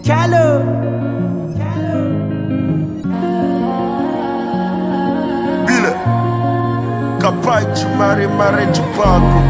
Callo. Bile, capaz de mare de pago.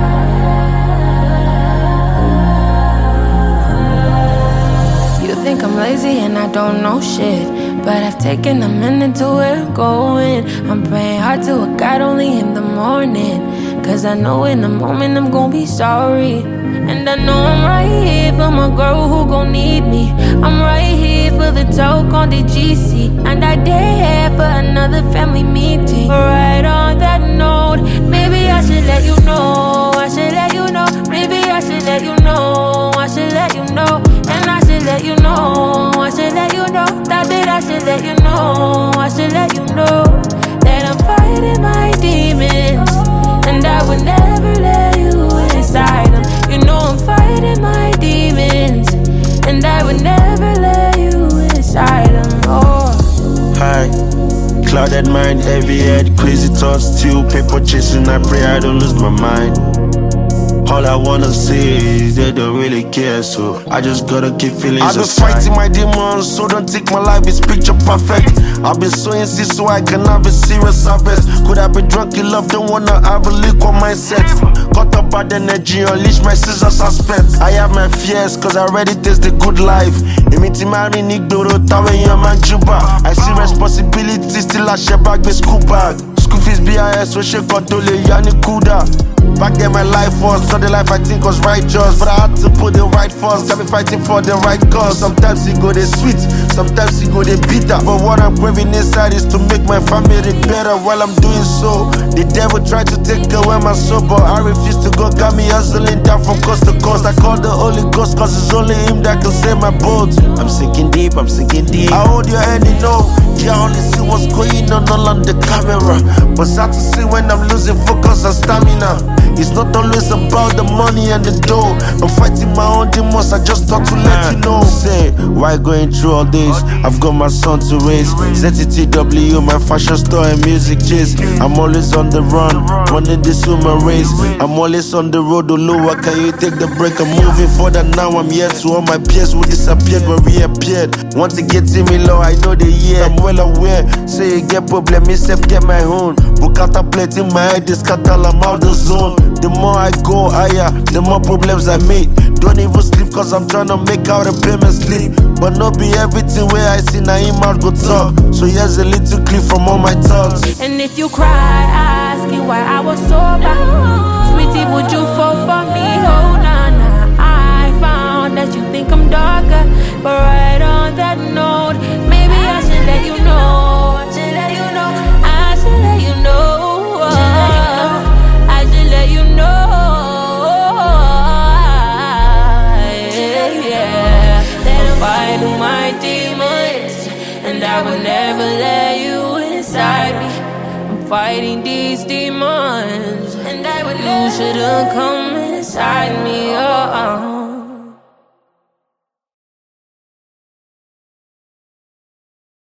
You think I'm lazy and I don't know shit, but I've taken a minute to where I'm going. I'm praying hard to a God only in the morning, cause I know in a moment I'm gonna be sorry. And I know I'm right here for my girl who gon' need me. I'm right here for the talk on the GC, and I dare for another family meeting. Right on that note, maybe I should let you know. I should let you know. Maybe I should let you know. I should let you know. And I should let you know. I should let you know. That I should let you know. I should let you know that I'm fighting my demons, and I would never let you inside them. You know I'm fighting my demons, and I would never let you inside them. Oh. Hi, clouded mind, heavy head, crazy thoughts, still paper chasing. I pray I don't lose my mind. All I wanna say is they don't really care, so I just gotta keep feeling. I've been fighting my demons, so don't take my life, it's picture perfect. I've been sowing seeds so I can have a serious harvest. Could I be drunk in love, don't wanna have a liquor mindset. Cut up bad energy, unleash my scissors aspect. I have my fears, cause I already taste the good life. I see responsibility, still I share back with school bag. School fees BIS, so she control it, yani kuda. Back then my life was not the life I think was righteous, but I had to put the right first. Got me fighting for the right cause. Sometimes it go they sweet, sometimes it go they bitter, but what I'm craving inside is to make my family better. While I'm doing so, the devil tried to take away my soul, but I refuse to go. Got me hustling down from coast to coast. I call the Holy Ghost, cause it's only him that can save my boat. I'm sinking deep, I'm sinking deep. I hold your hand, you know. Yeah, I only see what's going on all on the camera, but sad to see when I'm losing focus and stamina. It's not always about the money and the dough. I'm fighting my own demons, I just thought to let you know. Say, why going through all this? I've got my son to raise. ZTTW, my fashion store and music chase. I'm always on the run, running this human race. I'm always on the road, Oluwa, can you take the break? I'm moving further now, I'm here to all my peers who disappeared but reappeared. Want to get to me low, I know the year. I'm well aware, say you get problem, me self get my own. Book out a plate in my head, this cattle, I'm out the zone. The more I go higher, the more problems I make. Don't even sleep cause I'm trying to make out a payment slip. But not be everything where I see now him out go talk. So here's a little clip from all my thoughts. And if you cry, ask you why I was sober. Sweetie, would you fall for me? Oh, nah, nah. I found that you think I'm darker, but right on that note, maybe I should let you know. I should let you know. I should let you know. And I would never let you inside me. I'm fighting these demons, and I would you shouldn't come inside me. Oh.